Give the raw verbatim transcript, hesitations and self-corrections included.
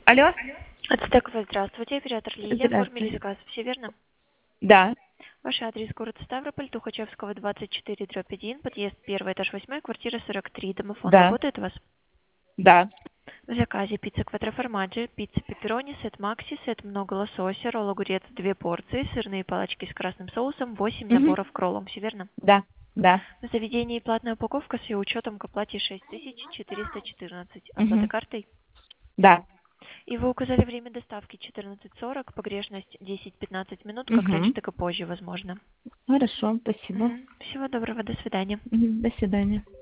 Алло? Ацтекова, здравствуйте. Оператор Лилия. Оформили Здравствуйте. заказ. Все верно? Да, Ваш адрес город Ставрополь, Тухачевского, двадцать четыре, дробь один, подъезд первый, этаж восьмой, квартира сорок три. Домофон да, работает у вас? да. В заказе пицца квадроформаджи, пицца пепперони, сет макси, сет много лосося, ролл огурец две порции, сырные палочки с красным соусом, восемь Мгм. наборов к роллам. Все верно? Да, да. В заведении платная упаковка с ее учетом к оплате шесть тысяч четыреста четырнадцать. Оплата Мгм. картой? Да. И вы указали время доставки четырнадцать сорок, погрешность десять-пятнадцать минут, как раньше, Мгм. так и позже, возможно. Хорошо, спасибо. Мгм. Всего доброго, до свидания. Мгм. До свидания.